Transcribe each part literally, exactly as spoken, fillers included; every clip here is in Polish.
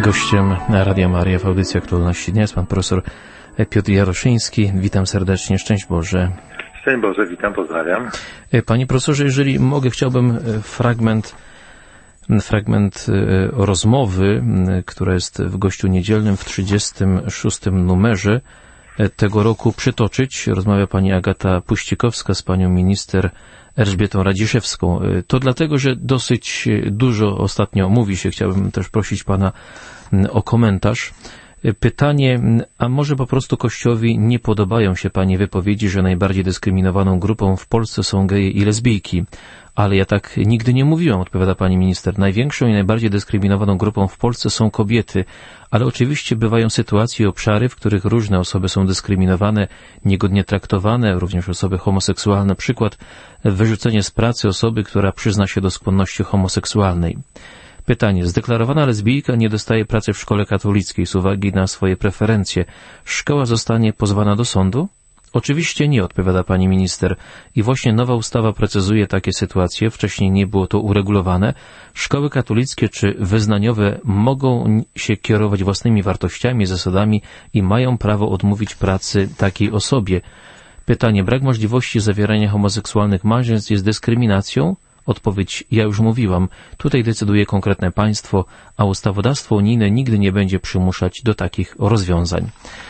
Gościem Radia Maryja w audycji Aktualności Dnia jest pan profesor Piotr Jaroszyński. Witam serdecznie. Szczęść Boże. Szczęść Boże, witam, pozdrawiam. Panie profesorze, jeżeli mogę, chciałbym fragment, fragment rozmowy, która jest w Gościu Niedzielnym w trzydziestym szóstym numerze tego roku przytoczyć. Rozmawia pani Agata Puścikowska z panią minister Elżbietą Radziszewską. To dlatego, że dosyć dużo ostatnio mówi się. Chciałbym też prosić pana o komentarz. Pytanie, a może po prostu Kościołowi nie podobają się pani wypowiedzi, że najbardziej dyskryminowaną grupą w Polsce są geje i lesbijki? Ale ja tak nigdy nie mówiłam, odpowiada pani minister. Największą i najbardziej dyskryminowaną grupą w Polsce są kobiety, ale oczywiście bywają sytuacje i obszary, w których różne osoby są dyskryminowane, niegodnie traktowane, również osoby homoseksualne. Przykład, wyrzucenie z pracy osoby, która przyzna się do skłonności homoseksualnej. Pytanie, zdeklarowana lesbijka nie dostaje pracy w szkole katolickiej z uwagi na swoje preferencje. Szkoła zostanie pozwana do sądu? Oczywiście nie, odpowiada pani minister. I właśnie nowa ustawa precyzuje takie sytuacje. Wcześniej nie było to uregulowane. Szkoły katolickie czy wyznaniowe mogą się kierować własnymi wartościami, zasadami i mają prawo odmówić pracy takiej osobie. Pytanie, brak możliwości zawierania homoseksualnych małżeństw jest dyskryminacją? Odpowiedź, ja już mówiłam, tutaj decyduje konkretne państwo, a ustawodawstwo unijne nigdy nie będzie przymuszać do takich rozwiązań.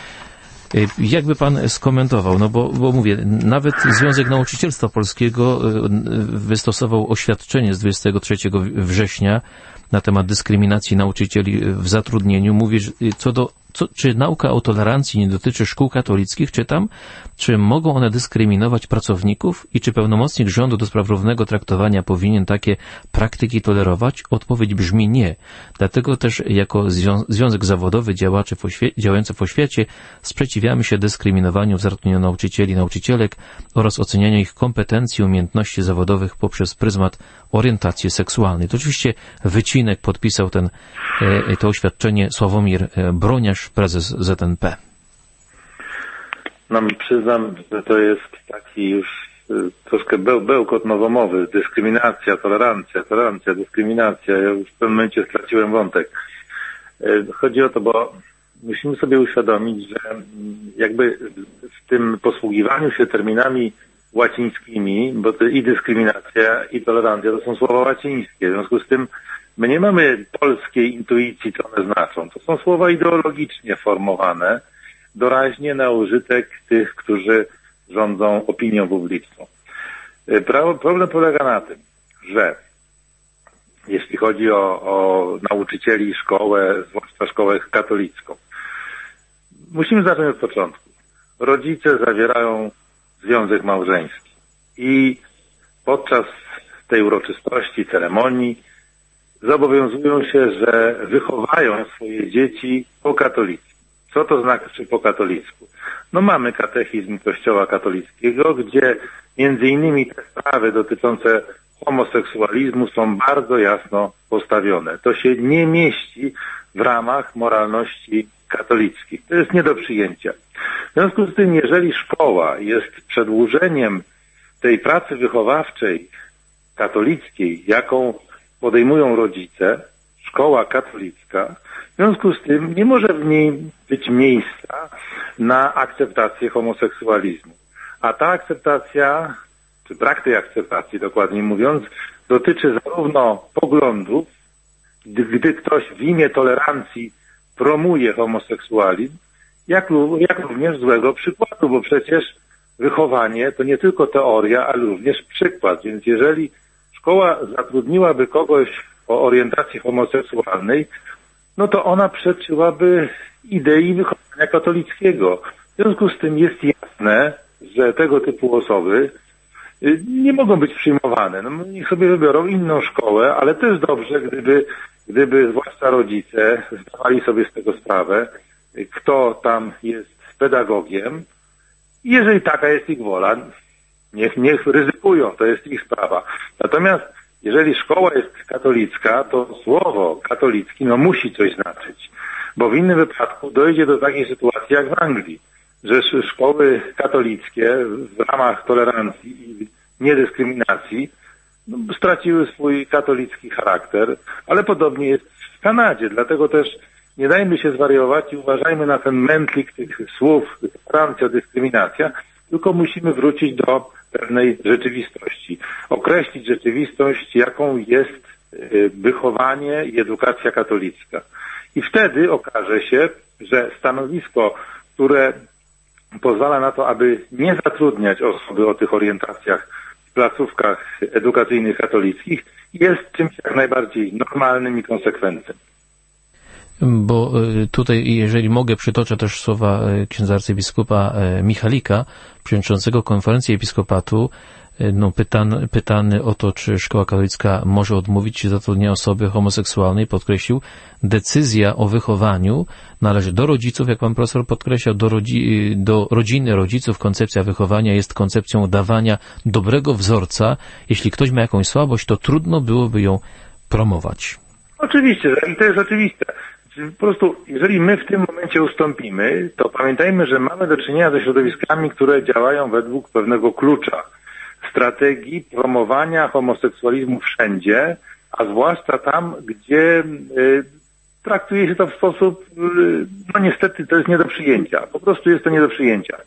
Jakby pan skomentował, no bo, bo mówię, nawet Związek Nauczycielstwa Polskiego wystosował oświadczenie z dwudziestego trzeciego września na temat dyskryminacji nauczycieli w zatrudnieniu. Mówi, co do, co, czy nauka o tolerancji nie dotyczy szkół katolickich, czytam, czy mogą one dyskryminować pracowników i czy pełnomocnik rządu do spraw równego traktowania powinien takie praktyki tolerować? Odpowiedź brzmi nie. Dlatego też jako zwią- Związek Zawodowy Działaczy w oświe- działający w oświacie sprzeciwiamy się dyskryminowaniu w zatrudnieniu nauczycieli i nauczycielek oraz ocenianiu ich kompetencji i umiejętności zawodowych poprzez pryzmat orientacji seksualnej. To oczywiście wycinek podpisał ten, to oświadczenie Sławomir Broniarz, prezes Z N P. No przyznam, że to jest taki już troszkę beł, bełkot nowomowy. Dyskryminacja, tolerancja, tolerancja, dyskryminacja. Ja już w pewnym momencie straciłem wątek. Chodzi o to, bo musimy sobie uświadomić, że jakby w tym posługiwaniu się terminami łacińskimi, bo to i dyskryminacja, i tolerancja to są słowa łacińskie. W związku z tym my nie mamy polskiej intuicji, co one znaczą. To są słowa ideologicznie formowane, doraźnie na użytek tych, którzy rządzą opinią publiczną. Problem polega na tym, że jeśli chodzi o, o nauczycieli, szkołę, zwłaszcza szkołę katolicką, musimy zacząć od początku. Rodzice zawierają związek małżeński i podczas tej uroczystości, ceremonii zobowiązują się, że wychowają swoje dzieci po katolicku. Co to znaczy po katolicku? No mamy katechizm Kościoła katolickiego, gdzie między innymi te sprawy dotyczące homoseksualizmu są bardzo jasno postawione. To się nie mieści w ramach moralności katolickiej. To jest nie do przyjęcia. W związku z tym, jeżeli szkoła jest przedłużeniem tej pracy wychowawczej katolickiej, jaką podejmują rodzice, szkoła katolicka, w związku z tym nie może w niej być miejsca na akceptację homoseksualizmu. A ta akceptacja, czy brak tej akceptacji dokładniej mówiąc, dotyczy zarówno poglądów, gdy, gdy ktoś w imię tolerancji promuje homoseksualizm, jak, jak również złego przykładu, bo przecież wychowanie to nie tylko teoria, ale również przykład. Więc jeżeli szkoła zatrudniłaby kogoś o orientacji homoseksualnej, no to ona przeczyłaby idei wychowania katolickiego. W związku z tym jest jasne, że tego typu osoby nie mogą być przyjmowane. No, niech sobie wybiorą inną szkołę, ale też dobrze, gdyby, gdyby zwłaszcza rodzice zdawali sobie z tego sprawę, kto tam jest pedagogiem. Jeżeli taka jest ich wola, niech, niech ryzykują, to jest ich sprawa. Natomiast jeżeli szkoła jest katolicka, to słowo katolicki no musi coś znaczyć, bo w innym wypadku dojdzie do takiej sytuacji jak w Anglii, że szkoły katolickie w ramach tolerancji i niedyskryminacji no, straciły swój katolicki charakter, ale podobnie jest w Kanadzie, dlatego też nie dajmy się zwariować i uważajmy na ten mętlik tych słów, tolerancja, dyskryminacja, tylko musimy wrócić do pewnej rzeczywistości. Określić rzeczywistość, jaką jest wychowanie i edukacja katolicka. I wtedy okaże się, że stanowisko, które pozwala na to, aby nie zatrudniać osoby o tych orientacjach w placówkach edukacyjnych katolickich, jest czymś jak najbardziej normalnym i konsekwentnym. Bo tutaj, jeżeli mogę, przytoczę też słowa księdza arcybiskupa Michalika, przewodniczącego konferencji episkopatu, no, pytany, pytany o to, czy szkoła katolicka może odmówić zatrudnienia osoby homoseksualnej, podkreślił, decyzja o wychowaniu należy do rodziców, jak pan profesor podkreślał, do, rodzi, do rodziny, rodziców. Koncepcja wychowania jest koncepcją dawania dobrego wzorca. Jeśli ktoś ma jakąś słabość, to trudno byłoby ją promować. Oczywiście, i to jest oczywiste. Po prostu, jeżeli my w tym momencie ustąpimy, to pamiętajmy, że mamy do czynienia ze środowiskami, które działają według pewnego klucza. Strategii promowania homoseksualizmu wszędzie, a zwłaszcza tam, gdzie y, traktuje się to w sposób, y, no niestety to jest nie do przyjęcia. Po prostu jest to nie do przyjęcia.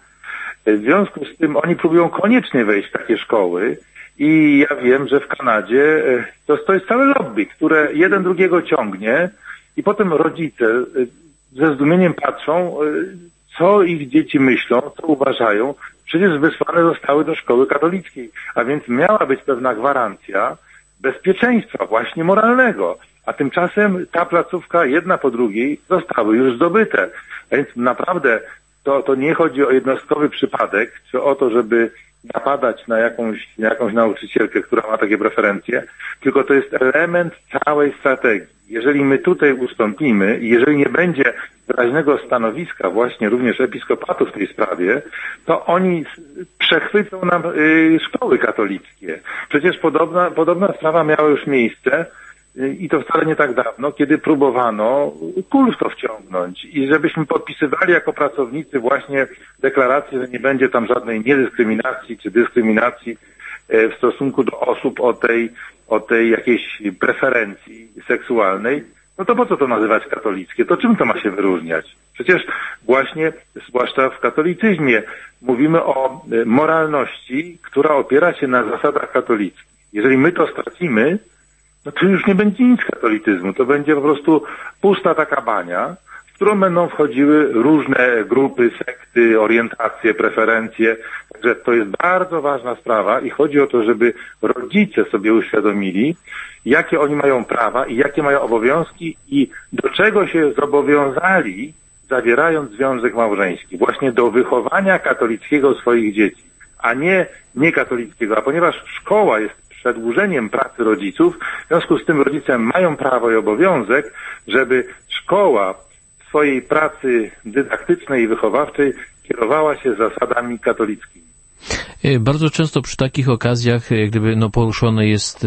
W związku z tym oni próbują koniecznie wejść w takie szkoły i ja wiem, że w Kanadzie y, to, to jest całe lobby, które jeden drugiego ciągnie i potem rodzice y, ze zdumieniem patrzą, y, co ich dzieci myślą, co uważają. Przecież wysłane zostały do szkoły katolickiej, a więc miała być pewna gwarancja bezpieczeństwa właśnie moralnego, a tymczasem ta placówka jedna po drugiej zostały już zdobyte. A więc naprawdę to, to nie chodzi o jednostkowy przypadek, czy o to, żeby napadać na jakąś, na jakąś nauczycielkę, która ma takie preferencje, tylko to jest element całej strategii. Jeżeli my tutaj ustąpimy i jeżeli nie będzie wyraźnego stanowiska właśnie również episkopatu w tej sprawie, to oni przechwycą nam y, szkoły katolickie. Przecież podobna, podobna sprawa miała już miejsce y, i to wcale nie tak dawno, kiedy próbowano kul w to wciągnąć i żebyśmy podpisywali jako pracownicy właśnie deklarację, że nie będzie tam żadnej niedyskryminacji czy dyskryminacji y, w stosunku do osób o tej, o tej jakiejś preferencji seksualnej. No to po co to nazywać katolickie? To czym to ma się wyróżniać? Przecież właśnie, zwłaszcza w katolicyzmie, mówimy o moralności, która opiera się na zasadach katolickich. Jeżeli my to stracimy, no to już nie będzie nic katolicyzmu. To będzie po prostu pusta taka bania, w którą będą wchodziły różne grupy, sekty, orientacje, preferencje. Także to jest bardzo ważna sprawa i chodzi o to, żeby rodzice sobie uświadomili, jakie oni mają prawa i jakie mają obowiązki i do czego się zobowiązali, zawierając związek małżeński. Właśnie do wychowania katolickiego swoich dzieci, a nie niekatolickiego. A ponieważ szkoła jest przedłużeniem pracy rodziców, w związku z tym rodzice mają prawo i obowiązek, żeby szkoła w swojej pracy dydaktycznej i wychowawczej kierowała się zasadami katolickimi. Bardzo często przy takich okazjach jak gdyby no, poruszone jest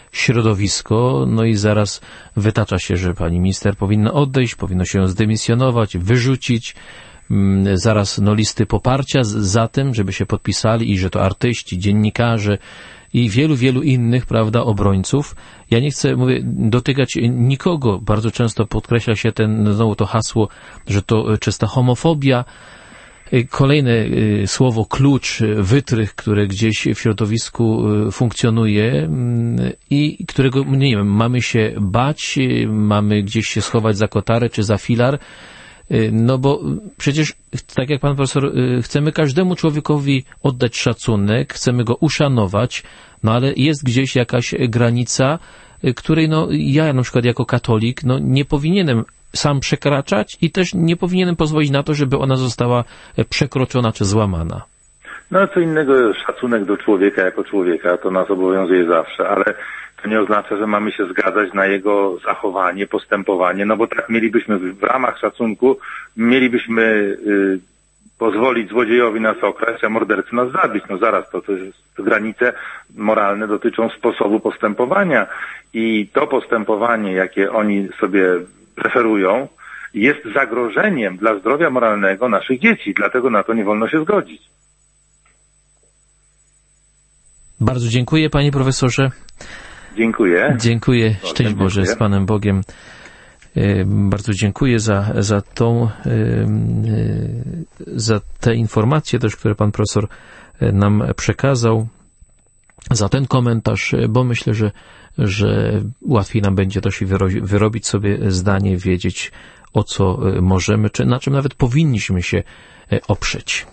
środowisko, no i zaraz wytacza się, że pani minister powinna odejść, powinno się ją zdymisjonować, wyrzucić. Zaraz no, listy poparcia za tym, żeby się podpisali i że to artyści, dziennikarze i wielu, wielu innych, prawda, obrońców. Ja nie chcę, mówię, dotykać nikogo. Bardzo często podkreśla się ten, znowu to hasło, że to czysta homofobia. Kolejne słowo klucz, wytrych, które gdzieś w środowisku funkcjonuje i którego, nie wiem, mamy się bać, mamy gdzieś się schować za kotarę czy za filar, no bo przecież, tak jak pan profesor, chcemy każdemu człowiekowi oddać szacunek, chcemy go uszanować, no ale jest gdzieś jakaś granica, której no ja na przykład jako katolik no nie powinienem sam przekraczać i też nie powinienem pozwolić na to, żeby ona została przekroczona czy złamana. No co innego szacunek do człowieka jako człowieka, to nas obowiązuje zawsze, ale to nie oznacza, że mamy się zgadzać na jego zachowanie, postępowanie, no bo tak mielibyśmy w ramach szacunku, mielibyśmy y, pozwolić złodziejowi nas okraść, a mordercy nas zabić. No zaraz, to, to jest, to granice moralne dotyczą sposobu postępowania i to postępowanie, jakie oni sobie preferują, jest zagrożeniem dla zdrowia moralnego naszych dzieci. Dlatego na to nie wolno się zgodzić. Bardzo dziękuję, panie profesorze. Dziękuję. Dziękuję. Szczęść Boże, z Panem Bogiem. Bardzo dziękuję za, za tą, za te informacje też, które pan profesor nam przekazał, za ten komentarz, bo myślę, że, że łatwiej nam będzie też i wyrobić sobie zdanie, wiedzieć, o co możemy, czy na czym nawet powinniśmy się oprzeć.